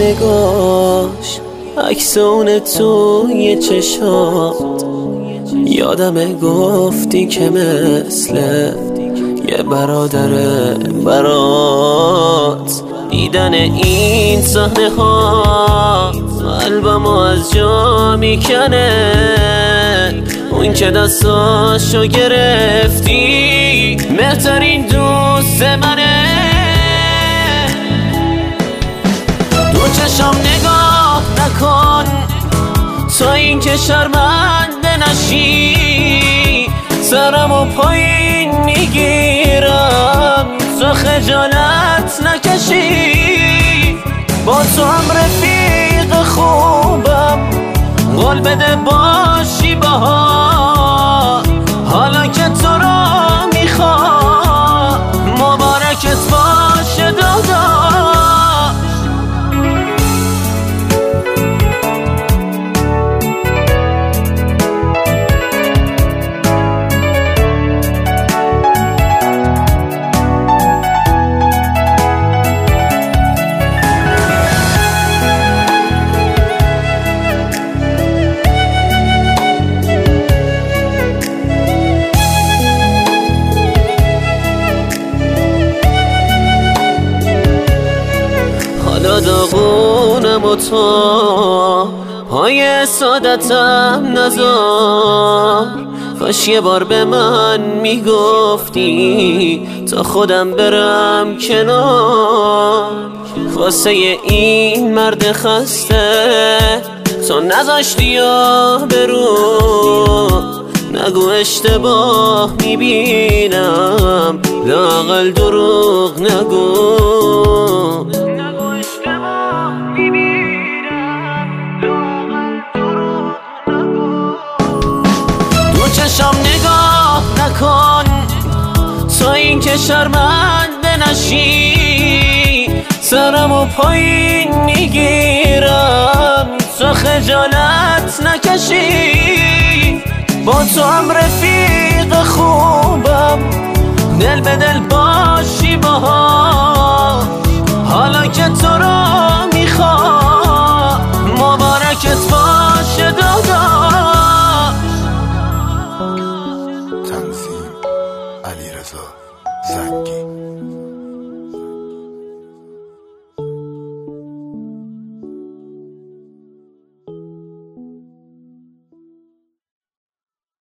نگاش، عکس اون توی چشات. یادمه گفتی که مثل یه برادر برات. دیدن این صحنه ها قلبمو از جا میکنه. اون که دستاشو گرفتی بهترین دوست منه. دو چشم نگاه نکن تا این که شرمنده نشی. سرمو پایین میگیرم تو خجالت نکشی. با تو هم رفیق خوبم، قول بده باشی باها. حالا که تو رو میخوام مبارکت باشه داداش. حالا داغونم و تو پای سادتم نذار. کاش یه بار به من میگفتی تا خودم برم کنار. واسه این مرد خسته تو نذاشتی یا برو. نگو اشتباه میبینم، لااقل دروغ نگو. چشم نگاه نکن تا این که شرمنده نشی. سرمو پایین میگیرم تو خجالت نکشی. با تو هم رفیق خوبم، دل به دل باشی باها. حالا که تو رو میخوام مبارکت باشه داداش. تنظیم علیرضا زنگی.